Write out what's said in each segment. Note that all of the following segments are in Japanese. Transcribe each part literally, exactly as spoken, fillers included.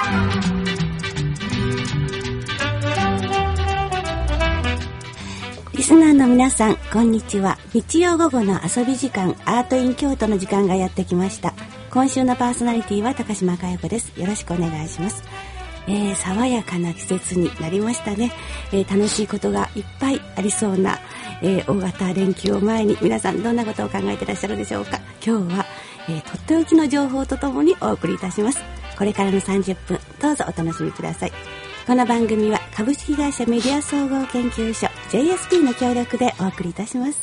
リスナーの皆さん、こんにちは。日曜午後の遊び時間、アートイン京都の時間がやってきました。今週のパーソナリティは高島佳代子です。よろしくお願いします。えー、爽やかな季節になりましたね。えー、楽しいことがいっぱいありそうな、えー、大型連休を前に皆さんどんなことを考えていらっしゃるでしょうか。今日は、えー、とっておきの情報とともにお送りいたします。これからのさんじゅっぷん、どうぞお楽しみください。この番組は株式会社メディア総合研究所 ジェイエスピー の協力でお送りいたします。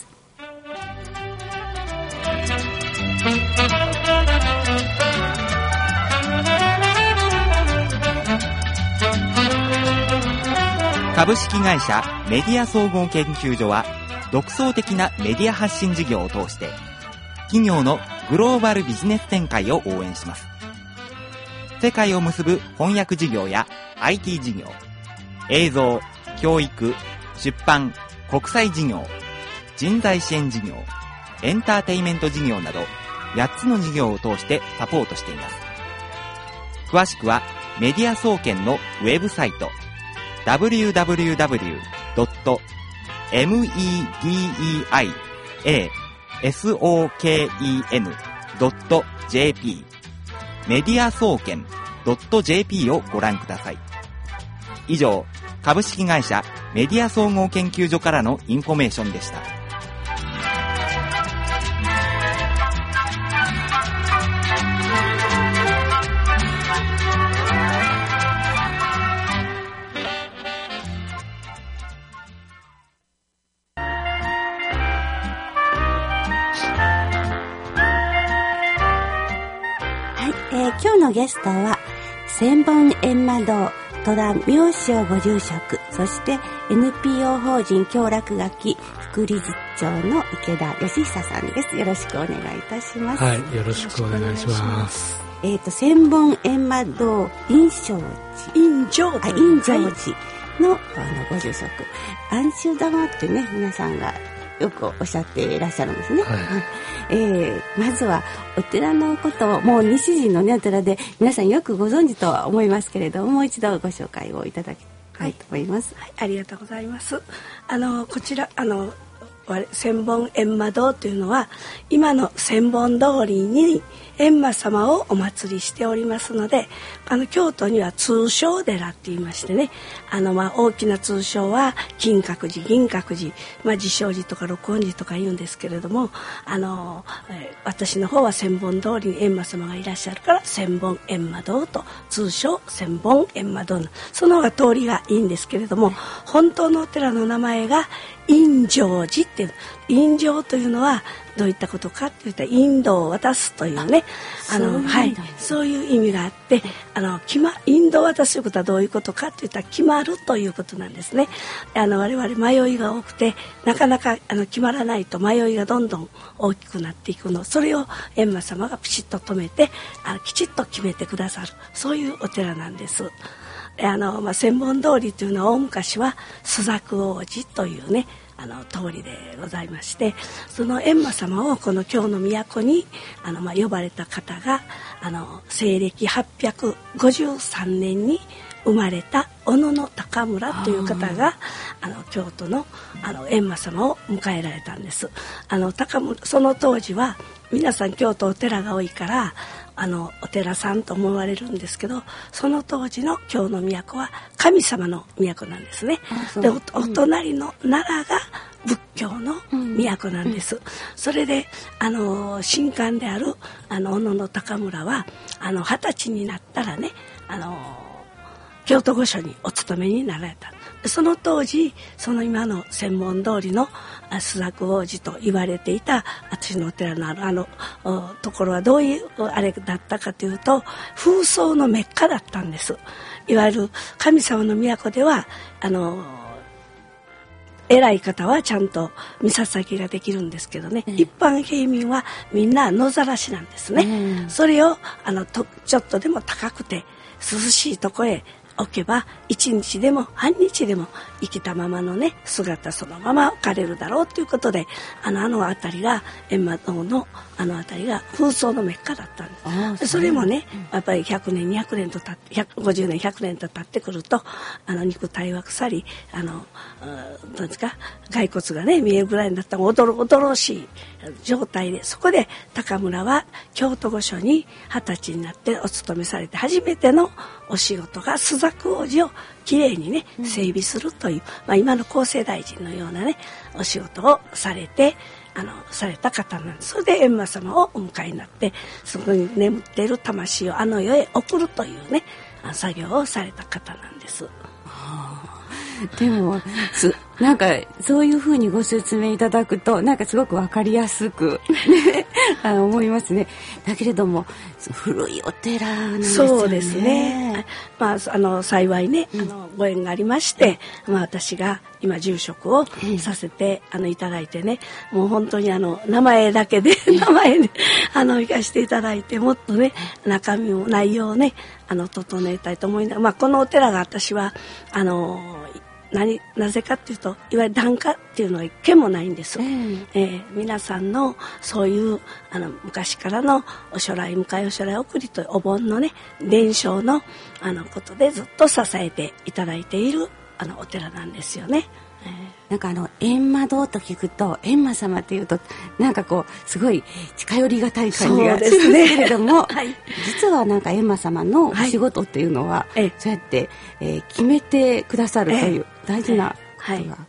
株式会社メディア総合研究所は独創的なメディア発信事業を通して企業のグローバルビジネス展開を応援します。世界を結ぶ翻訳事業や アイティー 事業、映像、教育、出版、国際事業、人材支援事業、エンターテイメント事業などやっつの事業を通してサポートしています。詳しくはメディア総研のウェブサイト ダブリューダブリューダブリュードットメディア総研ドットジェーピー メディア総研 .jp をご覧ください。以上、株式会社メディア総合研究所からのインフォメーションでした。 はい、えー、今日のゲストは千本閻魔堂戸田妙正ご住職、そして エヌピーオー 法人京楽垣副理事長の池田義久さんです。よろしくお願いいたします。 はい、よろしくお願いします。 えっ、ー、と千本閻魔堂印正寺印正寺印正寺の、はい、あのご住職、安州玉ってね、皆さんがよくおっしゃっていらっしゃるんですね。はい、えー、まずはお寺のことを、もう西陣の、ね、お寺で皆さんよくご存知とは思いますけれども、もう一度ご紹介をいただきたいと思います。 はいはい、ありがとうございます。あのこちらあの千本閻魔堂というのは今の千本通りに閻魔様をお祭りしておりますので、あの京都には通称寺って言いましてね、あのまあ大きな通称は金閣寺、銀閣寺、まあ、自称寺とか六本寺とか言うんですけれども、あの、えー、私の方は千本通りに閻魔様がいらっしゃるから千本閻魔堂と通称千本閻魔堂のその方が通りがいいんですけれども、本当のお寺の名前が印正寺っていう、印正というのはどういったことかっていったらインドを渡すというね、あのはい、そういう意味があって、あの決まインドを渡すということはどういうことかっていったら決まるということなんですね。あの我々迷いが多くてなかなかあの決まらないと迷いがどんどん大きくなっていくの、それを閻魔様がピシッと止めてあのきちっと決めてくださる、そういうお寺なんです。あの、まあ、千本通りというのは大昔は朱雀王子というねあの通りでございまして、その閻魔様をこの京の都にあの、まあ、呼ばれた方があの西暦はっぴゃくごじゅうさんねんに生まれた小野の高村という方があの京都のあの閻魔様を迎えられたんです。あの高村、その当時は皆さん京都お寺が多いからあのお寺さんと思われるんですけど、その当時の京の都は神様の都なんですね。で お, お隣の奈良が仏教の都なんです、うんうん、それであの神官であるあの小野の高村はあの二十歳になったらねあの京都御所にお勤めになられた。その当時その今の千本通りの朱雀王子と言われていた私のお寺のあるあのところはどういうあれだったかというと、風葬のメッカだったんです。いわゆる神様の都ではあの偉い方はちゃんと見捧げができるんですけどね、うん、一般平民はみんな野ざらしなんですね、うん、それをあのとちょっとでも高くて涼しいとこへ置けば一日でも半日でも生きたままのね姿そのまま置かれるだろうということで、あのあの辺りが閻魔堂のあの辺りが風葬のメッカだったんです。それもね、やっぱりひゃくねんにひゃくねんと経ってひゃくごじゅうねんひゃくねんと経ってくるとあの肉体は腐りあのなんですか骸骨がね見えるぐらいになった驚々しい状態で、そこで高村は京都御所に二十歳になってお勤めされて初めてのお仕事が朱雀王子をきれいにね整備するという、まあ、今の厚生大臣のようなねお仕事をされてあのされた方なんです。それで閻魔様をお迎えになってそこに眠っている魂をあの世へ送るというね作業をされた方なんです。 でもなんかそういうふうにご説明いただくとなんかすごくわかりやすく、ね、あの思いますね。だけれども古いお寺なんですよね。 そうですね、まあ、あの幸いね、うん、あのご縁がありまして、まあ、私が今住職をさせて、うん、あのいただいてね、もう本当にあの名前だけで名前であの生かしていただいてもっとね中身も内容をねあの整えたいと思いながら、まあ、このお寺が私はあの何なぜかっていうといわゆる檀家っていうのは一軒もないんです、えーえー、皆さんのそういうあの昔からのおしょらい迎えおしょらい送りというお盆のね伝承のあのことでずっと支えていただいているあのお寺なんですよね。 なんかあの閻魔堂と聞くと閻魔様っていうとなんかこうすごい近寄りがたい感じがするんですけれども、はい、実はなんか閻魔様のお仕事っていうのは、はい、そうやって、えー、決めてくださるという大事なことが、えーはい、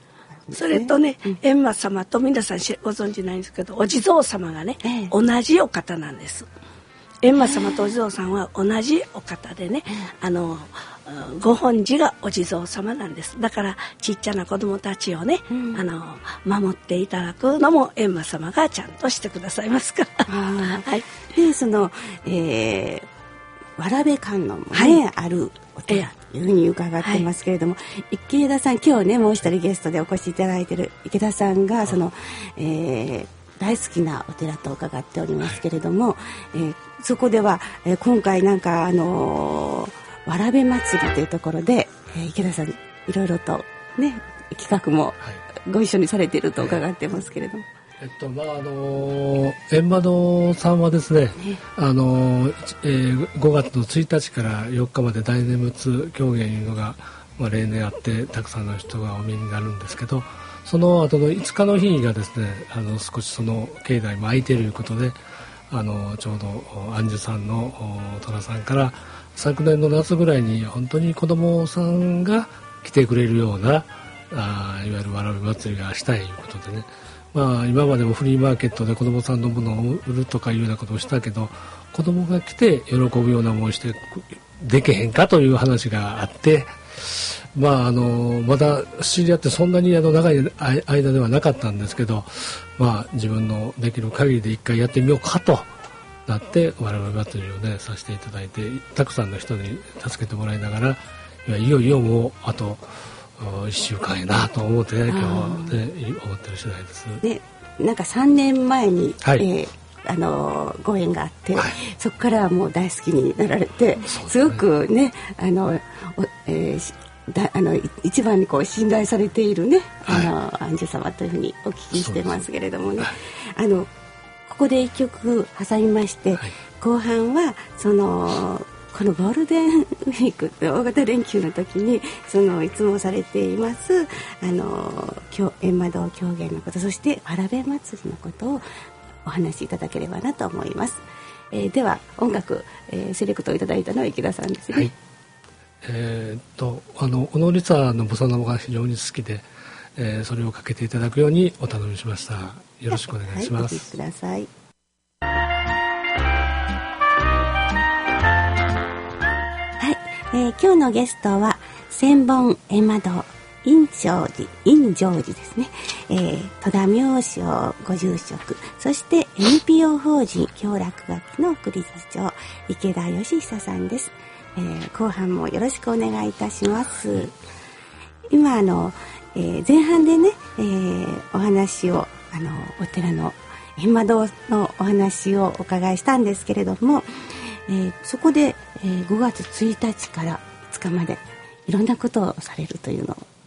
それとね、うん、閻魔様と皆さんご存知ないんですけどお地蔵様がね、えー、同じお方なんです。閻魔様とお地蔵さんは同じお方でね、あのご本寺がお地蔵様なんです。だからちっちゃな子供たちをね、うん、あの守っていただくのも閻魔様がちゃんとしてくださいますから。 はい、でその、えー、わらべ観音もね、はい、あるお寺というふうに伺ってますけれども、はい、池田さん今日ねもう一人ゲストでお越しいただいている池田さんがその、えー、大好きなお寺と伺っておりますけれども、えー、そこでは、えー、今回なんかあのーわらべ祭りというところで、えー、池田さんいろいろとね企画もご一緒にされていると伺ってますけれども、 えっとまああの閻魔堂さんはですね、あの、えー、ごがつのついたちからよっかまで大念仏狂言いうのが、まあ、例年あってたくさんの人がお見になるんですけど、その後のいつかの日がですねあの少しその境内も空いているということで、あのちょうど安寿さんの寅さんから昨年の夏ぐらいに本当に子どもさんが来てくれるようなあいわゆるわらべ祭りがしたいということでね、まあ、今までもフリーマーケットで子どもさんのものを売るとかいうようなことをしたけど子どもが来て喜ぶような思いしてでけへんかという話があって、まあ、あのまだ知り合ってそんなにあの長い間ではなかったんですけど、まあ、自分のできる限りで一回やってみようかとなって我々祭りをねさせていただいてたくさんの人に助けてもらいながらいよいよもうあといっしゅうかんやなと思って、ね、今日は、ね、思ってる次第です。 でなんかさんねんまえに、はい、えーあのご縁があって、はい、そこからもう大好きになられて す,、ね、すごくねあの、えーだあの一番にこう信頼されているね、はい、あの安寿様というふうにお聞きしてますけれどもね、はい、あのここで一曲挟みまして、はい、後半はそのこのゴールデンウィーク大型連休の時にそのいつもされていますあの閻魔堂狂言のこと、そしてわらべ祭りのことをお話しいただければなと思います。えー、では音楽、えー、セレクトいただいたのは池田さんですね。はい、 えー、っとあの小野リサのボサノバが非常に好きで、えー、それをかけていただくようにお頼みしました。よろしくお願いします。 はい、お聴きください。はい、えー、今日のゲストは千本閻魔堂院正寺院成寺ですね、えー、戸田明正ご住職、そして エヌピーオー 法人共楽楽器の副理事長池田義久さんです。えー、後半もよろしくお願いいたします。今あの、えー、前半でね、えー、お話をあのお寺の閻魔堂のお話をお伺いしたんですけれども、えー、そこで、えー、ごがつついたちからいつかまでいろんなことをされるというのを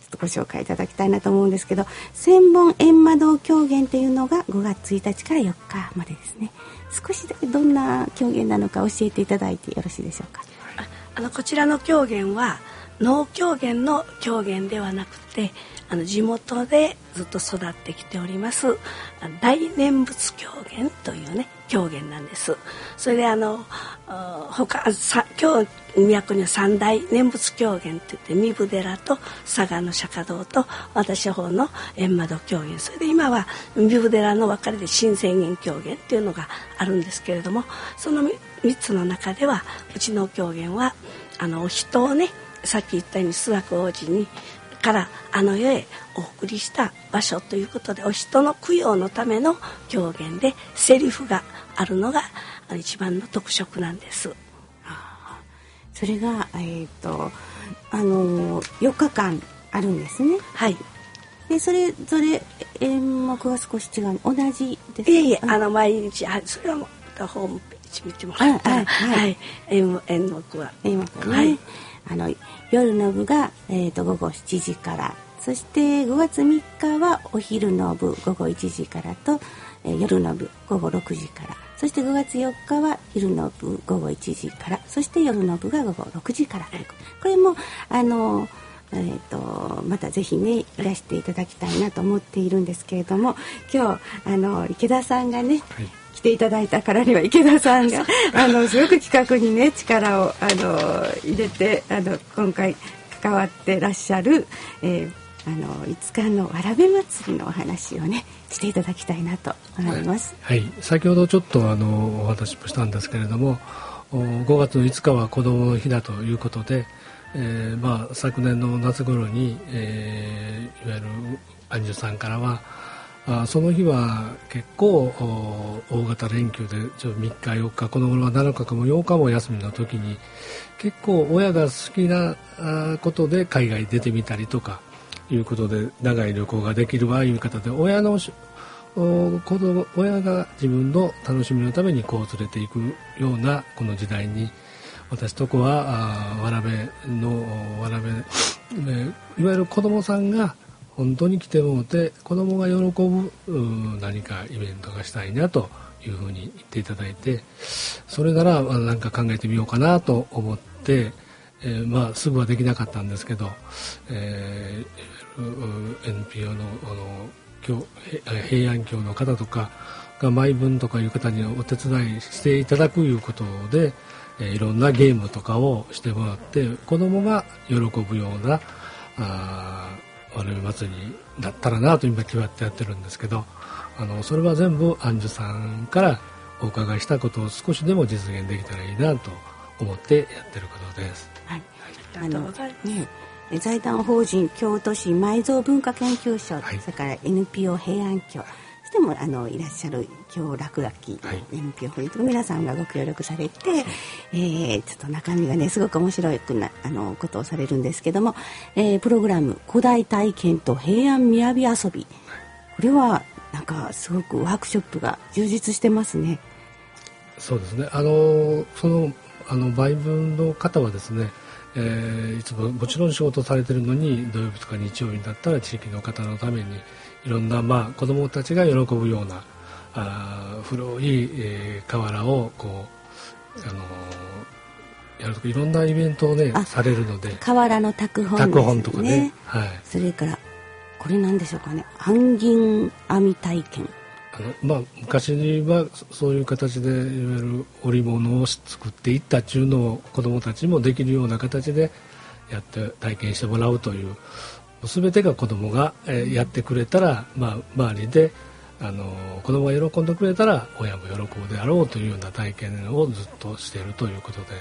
っとご紹介いただきたいなと思うんですけど、千本閻魔堂狂言というのがごがつついたちからよっかまでですね。少しだけどんな狂言なのか教えていただいてよろしいでしょうか。 ああのこちらの狂言は能狂言の狂言ではなくて、あの地元でずっと育ってきております大念仏狂言というね狂言なんです。それであの他さ京都には三大念仏狂言といって壬生寺と佐賀の釈迦堂と私方の閻魔堂狂言、それで今は壬生寺の別れで新宣言狂言っていうのがあるんですけれども、そのみっつの中ではうちの狂言はあのお人をね、さっき言ったように朱雀王子にからあの世へお送りした場所ということで、お人の供養のための狂言でセリフがあるのが一番の特色なんです。 それが、えーとあのー、よっかかんあるんですね。 はい。 でそれぞれ演目が少し違う、同じですか？ いえいえ、あの毎日あそれはまたホームページ見てもらったら、はい、はい、演, 演目は演目ね、はい、あの夜の部が、えー、とごごしちじから、そしてごがつみっかはお昼の部ごごいちじからと、えー、夜の部ごごろくじから、そしてごがつよっかは昼の部ごごいちじから、そして夜の部がごごろくじから。これもあの、えー、とまたぜひねいらしていただきたいなと思っているんですけれども、今日あの池田さんがね、はい、来ていただいたからには池田さんがあのすごく企画にね力をあの入れてあの今回関わってらっしゃる、えーあのいつかのわらべ祭りのお話をねしていただきたいなと思います。 はい、先ほどちょっとあのお話もしたんですけれども、ごがつのいつかは子どもの日だということで、えーまあ、昨年の夏頃に、えー、いわゆる安寿さんからはあその日は結構大型連休でちょみっかよっか、この頃はなのかかもようかも休みの時に結構親が好きなことで海外出てみたりとかいうことで長い旅行ができるわいう方で、親の子供親が自分の楽しみのためにこう連れていくようなこの時代に、私とこはあわらべのわらべ、ね、いわゆる子供さんが本当に来てもうて子供が喜ぶ何かイベントがしたいなというふうに言っていただいて、それなら何か考えてみようかなと思って、えー、まあすぐはできなかったんですけど、えー、エヌピーオー の, あの教平安京の方とかが毎分とかいう方にお手伝いしていただくいうことで、えー、いろんなゲームとかをしてもらって子どもが喜ぶようなあわらべ祭りになったらなと今決まってやってるんですけど、あのそれは全部安寿さんからお伺いしたことを少しでも実現できたらいいなと思ってやってることです。 はい、ありがとうございます。ね、財団法人京都市埋蔵文化研究所、はい、それから エヌピーオー 平安京、そしてもあのいらっしゃる京落書き、はい、エヌピーオー 法人と皆さんがご協力されて、はい、えー、ちょっと中身がねすごく面白いなあのことをされるんですけども、えー、プログラム古代体験と平安雅遊び、はい、これはなんかすごくワークショップが充実してますね。 そうですね、あのそのあの売分の方はですね、えー、いつももちろん仕事されてるのに土曜日とか日曜日だったら地域の方のためにいろんな、まあ、子どもたちが喜ぶようなあ古い、えー、瓦をこう、あのー、やるとかいろんなイベントをねされるので、 瓦の拓本ですね。 拓本とかね、はい、 それからこれなんでしょうかね、暗銀編み体験。 あのまあ、昔はそういう形でいわゆる織物を作っていったっていうのを子どもたちもできるような形でやって体験してもらうという、全てが子どもがやってくれたら、まあ、周りであの子どもが喜んでくれたら親も喜ぶであろうというような体験をずっとしているということでございます。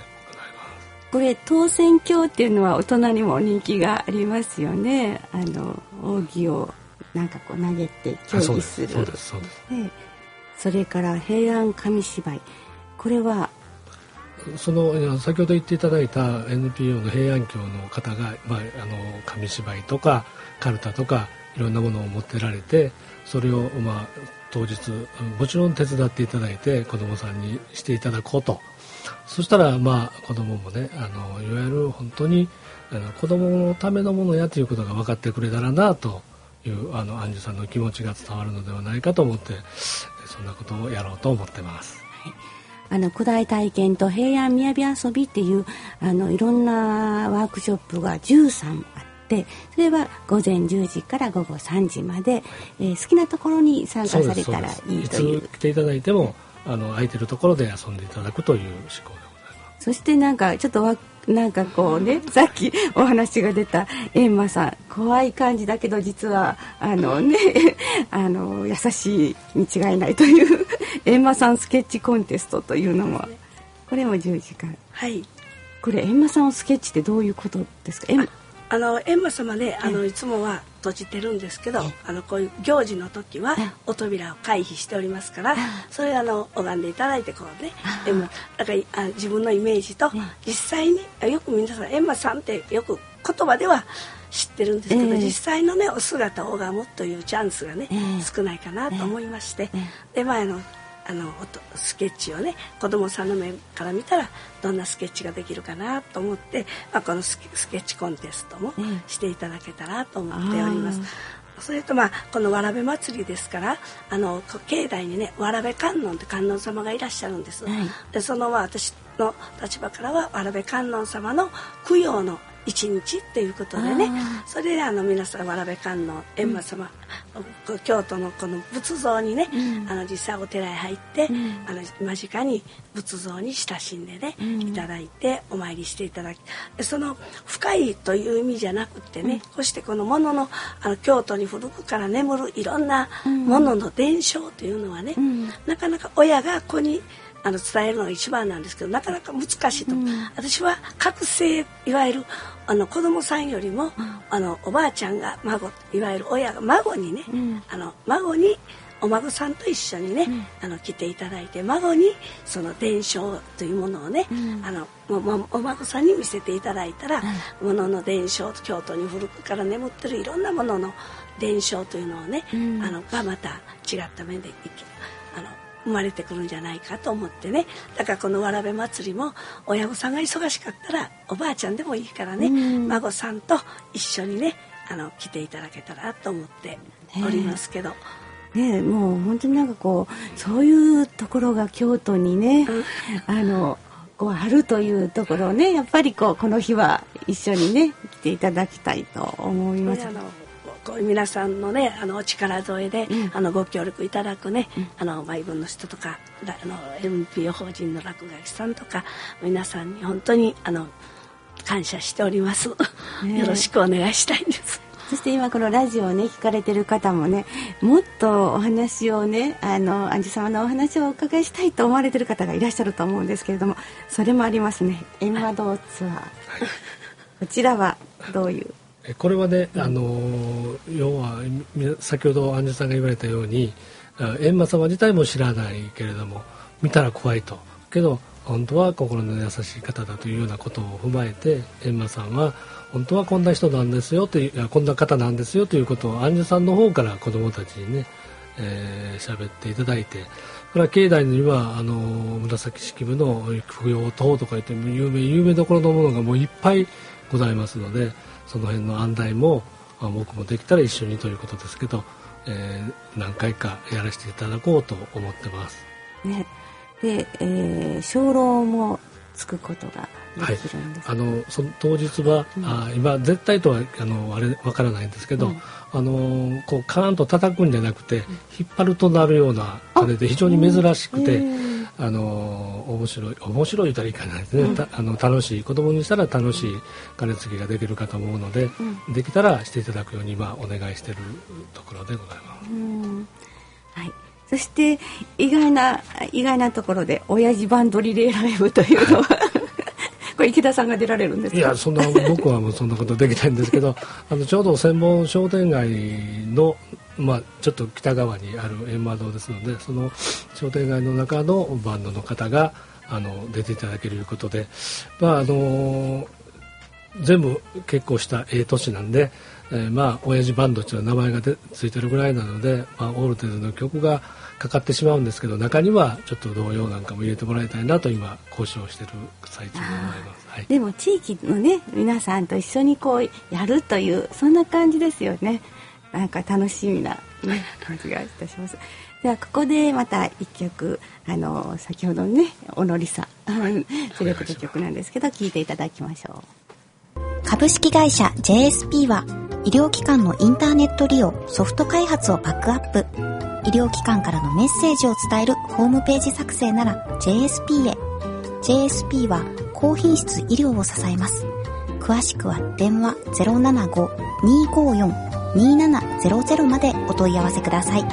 これ当選鏡っていうのは大人にも人気がありますよね。あの扇をなんかこう投げて競技する。 そうですそうです。 でそれから平安紙芝居、これはその先ほど言っていただいた エヌピーオー の平安京の方が、まあ、あの紙芝居とかカルタとかいろんなものを持ってられて、それを、まあ、 当日もちろん手伝っていただいて子どもさんにしていただこうと。そしたらまあ子どももねあのいわゆる本当にあの子どものためのものやということが分かってくれたらなというあの安寿さんの気持ちが伝わるのではないかと思ってそんなことをやろうと思ってます。 はい、あの古代体験と平安雅遊びっていうあのいろんなワークショップがじゅうさんあって、それは午前じゅうじから午後さんじまで、えー、好きなところに参加されたらいいという。 いつ来ていただいてもあの空いてるところで遊んでいただくという思考でございます。 そしてなんかちょっとわなんかこうねさっきお話が出た閻魔さん怖い感じだけど実はあのねあの優しいに違いないという閻魔さんスケッチコンテストというのもこれもじゅうじかん。 はい。 これ閻魔さんをスケッチってどういうことですか？ ああの閻魔様ねあのいつもは閉じてるんですけど、あのこういう行事の時はお扉を回避しておりますから、それあの拝んでいただいてこうね閻魔だからあ自分のイメージと実際によく皆さん閻魔さんってよく言葉では知ってるんですけど、えー、実際のねお姿を拝むというチャンスがね、えー、少ないかなと思いまして、えー、で前のあのスケッチをね子どもさんの目から見たらどんなスケッチができるかなと思って、まあ、このスケ、スケッチコンテストもしていただけたらと思っております。それとまあこのわらべ祭りですからあの境内にねわらべ観音って観音様がいらっしゃるんです。はい、でそのまあ私の立場からはわらべ観音様の供養の一日っていうことでね、それであの皆さんわらべ観音閻魔様、うん、京都のこの仏像にね、うん、あの実際お寺へ入って、うん、あの間近に仏像に親しんでね、うん、いただいてお参りしていただき、その深いという意味じゃなくてね、うん、こうしてこのもののあの京都に古くから眠るいろんなものの伝承というのはね、うん、なかなか親が子にあの伝えるのが一番なんですけどなかなか難しいと、うん、私は覚醒いわゆるあの子供さんよりも、うん、あのおばあちゃんが孫いわゆる親が孫にね、うん、あの孫にお孫さんと一緒にね、うん、あの来ていただいて孫にその伝承というものをね、うん、あのお孫さんに見せていただいたら、うん、ものの伝承京都に古くから眠ってるいろんなものの伝承というのをね、うん、あのがまた違った面でいけあの生まれてくるんじゃないかと思ってね。だからこのわらべ祭りも親御さんが忙しかったらおばあちゃんでもいいからね、うん、孫さんと一緒にねあの来ていただけたらと思っておりますけど、 ね、もう本当になんかこうそういうところが京都にね、うん、あのこうあるというところをねやっぱりこうこの日は一緒にね来ていただきたいと思います。 皆さんのねあのお力添えで、うん、あのご協力いただくね、うん、あの毎分の人とかあの エヌピーオー 法人の落書きさんとか皆さんに本当にあの感謝しております、ね、よろしくお願いしたいんです。 そして今このラジオをね聞かれてる方もねもっとお話をねあの安寿様のお話をお伺いしたいと思われてる方がいらっしゃると思うんですけれども、それもありますね。閻魔堂ツアー、はい、こちらはどういうこれはね、あの要は先ほど安寿さんが言われたように閻魔様自体も知らないけれども見たら怖いとけど本当は心の優しい方だというようなことを踏まえて閻魔さんは本当はこんな人なんですよというこんな方なんですよということを安寿さんの方から子どもたちにねえー、喋っていただいて、それは境内にはあの紫式部の供養塔とか言って有名有名どころのものがもういっぱいございますので、その辺の案内も僕もできたら一緒にということですけど、えー、何回かやらせていただこうと思ってます。 ね、で、えー、鐘楼もつくことができるんです、 はい、あのその当日は、うん、あ今絶対とはあのあれわからないんですけど、うん、あのこうカーンと叩くんじゃなくて、うん、引っ張るとなるようなあれで非常に珍しくて、あ、あの面白い面白いとは言いかないですね、うん、あの楽しい子供にしたら楽しい鐘つきができるかと思うので、うん、できたらしていただくように今お願いしているところでございます。うん、 はい、そして意外な意外なところで親父バンドリレーライブというのは、はい、これ池田さんが出られるんですか？ いや、そんな僕はもうそんなことできないんですけどあのちょうど千本商店街の、まあ、ちょっと北側にある閻魔堂ですので、その商店街の中のバンドの方があの出ていただけるということで、まああの全部結構したええ年なんで、 えー、まあ親父バンドという名前がでついてるぐらいなので、まあ、オールディの曲がかかってしまうんですけど、中にはちょっと童謡なんかも入れてもらいたいなと今交渉している最中でございます、はい、 でも地域のね皆さんと一緒にこうやるというそんな感じですよね。なんか楽しみな、ね、感じがいたします。ではここでまた一曲、あの先ほどねおのりさんセレクト曲なんですけど聴いていただきましょう。 株式会社 ジェーエスピー は医療機関のインターネット利用、ソフト開発をバックアップ。医療機関からのメッセージを伝えるホームページ作成なら ジェーエスピー へ。 ジェーエスピー は高品質医療を支えます。詳しくは電話 ゼロななご にーごーよん にーななゼロゼロ までお問い合わせください。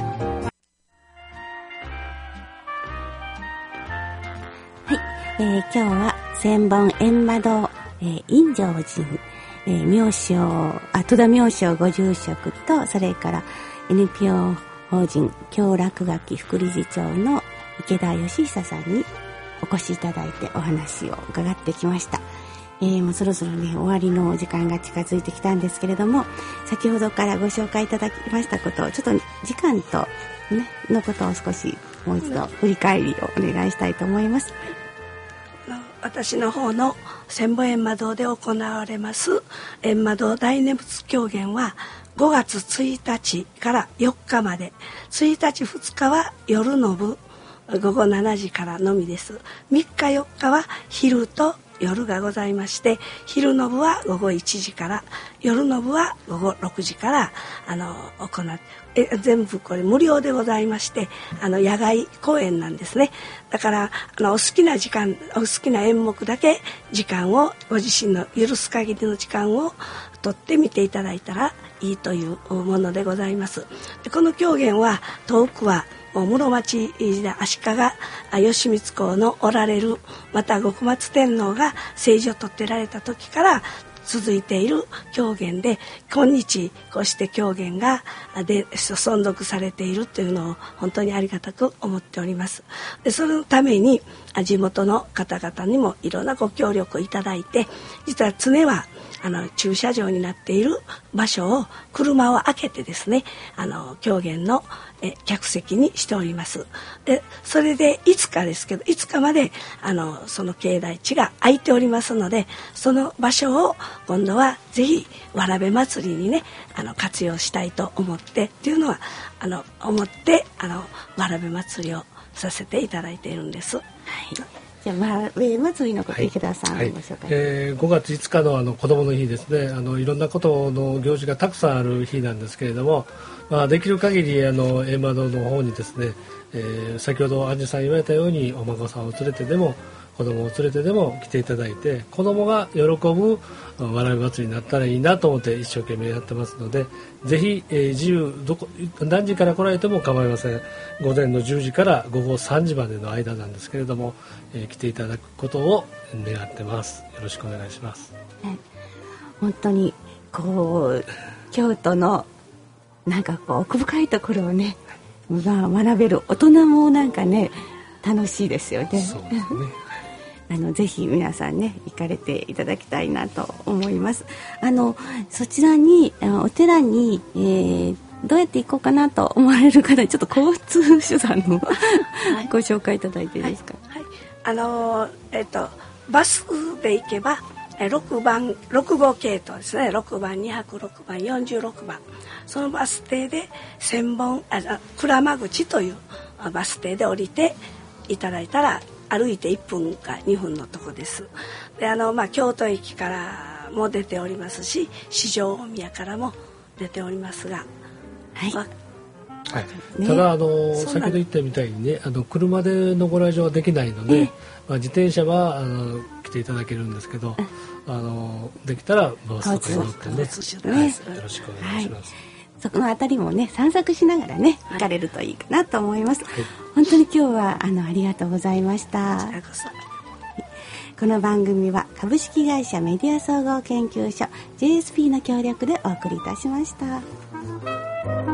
はい、えー、今日は千本閻魔堂、えー、陰城寺、えー、明星あ戸田明星ご住職と、それから エヌピーオー 法人京落書き副理事長の池田義久さんにお越しいただいてお話を伺ってきました。えー、もうそろそろね終わりのお時間が近づいてきたんですけれども、先ほどからご紹介いただきましたことをちょっと時間と、ね、のことを少しもう一度振り返りをお願いしたいと思います。 私の方の千本閻魔堂で行われます閻魔堂大念仏狂言はごがつついたちからよっかまで、ついたちふつかは夜の部ごごしちじからのみです。みっかよっかは昼と夜がございまして、昼の部はごごいちじから、夜の部はごごろくじからあの行ってえ全部これ無料でございまして、あの野外公演なんですね。だからあのお好きな時間、お好きな演目だけ時間をご自身の許す限りの時間を取って見ていただいたらいいというものでございます。でこの狂言は遠くは室町時代足利義満公のおられる、また後松天皇が政治を取ってられた時から続いている狂言で、今日こうして狂言がで存続されているというのを本当にありがたく思っております。でそのために地元の方々にもいろんなご協力をいただいて、実は常はあの駐車場になっている場所を車を開けてですね、あの狂言のえ客席にしております。でそれでいつかですけどいつかまであのその境内地が空いておりますので、その場所を今度はぜひわらべ祭りにねあの活用したいと思ってっていうのはあの思ってあのわらべ祭りをさせていただいているんです。はい、 じゃあ、わらべ祭りのこと池田さん、はい、ご紹介、 えー、ごがついつかのあの子どもの日ですね、あのいろんなことの行事がたくさんある日なんですけれども、まあ、できる限りあの閻魔堂の方にですね、えー、先ほどアンジュさん言われたようにお孫さんを連れてでも子供を連れてでも来ていただいて、子供が喜ぶわらべ祭りになったらいいなと思って一生懸命やってますので、ぜひ、えー、自由どこ何時から来られても構いません。午前のじゅうじから午後さんじまでの間なんですけれども、えー、来ていただくことを願ってます。よろしくお願いします。 ね、本当にこう京都のなんかこう奥深いところをね、まあ、学べる大人もなんかね楽しいですよね。そうですねあのぜひ皆さんね行かれていただきたいなと思います。あのそちらにお寺に、えー、どうやって行こうかなと思われる方、ちょっと交通手段のご紹介いただいていいですか。 はいはい、あのえっとバスで行けばろくばんろく号系統ですね、ろくばんにひゃくろくばんよんじゅうろくばん、そのバス停で千本あ鞍馬口というバス停で降りていただいたら歩いていっぷんかにふんのとこです。であの、まあ、京都駅からも出ておりますし、四条大宮からも出ておりますが、 はい、 まあはい、ただあの先ほど言ったみたいにね、あの車でのご来場はできないので、えまあ、自転車はあの来ていただけるんですけど、あのできたらバスとかに乗ってね、はい、よろしくお願いします。はい、 そこのあたりもね散策しながらね行かれるといいかなと思います。はい、本当に今日はあのありがとうございました。この番組は株式会社メディア総合研究所 ジェーエスピー の協力でお送りいたしました。